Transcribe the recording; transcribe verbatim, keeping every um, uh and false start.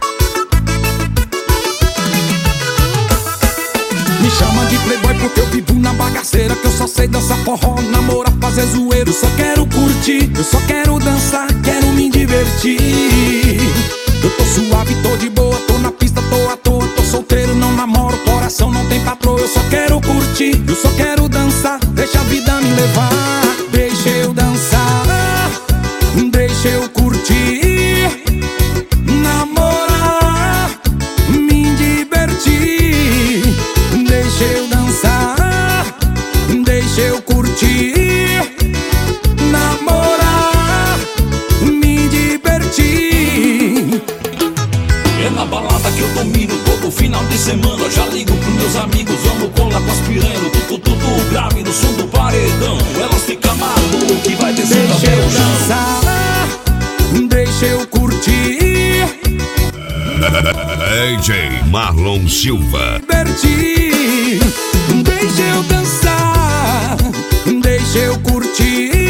Me chama de playboy porque eu vivo na bagaceira, que eu só sei dançar forró, namorar, fazer zoeiro. Eu só quero curtir, eu só quero dançar, quero me divertir. Eu tô suave, tô de boa, tô na pista, tô à toa, tô solteiro, não namoro, coração não tem patroa. Eu só quero curtir, eu só quero dançar, deixa a vida me levar. Deixa eu dançar, deixa eu curtir, namorar, me divertir. Deixa eu dançar, deixa eu curtir, namorar, me divertir. É na balada que eu domino todo final de semana. Eu já ligo pros meus amigos, vamos colar com as piranha. Tudo, tudo grave no som do paredão. Elas ficam malucas e vai descendo Deixa até eu o chão. dançar, deixa eu curtir, D J Marlon Silva. divertir. Deixa eu dançar, deixa eu curtir,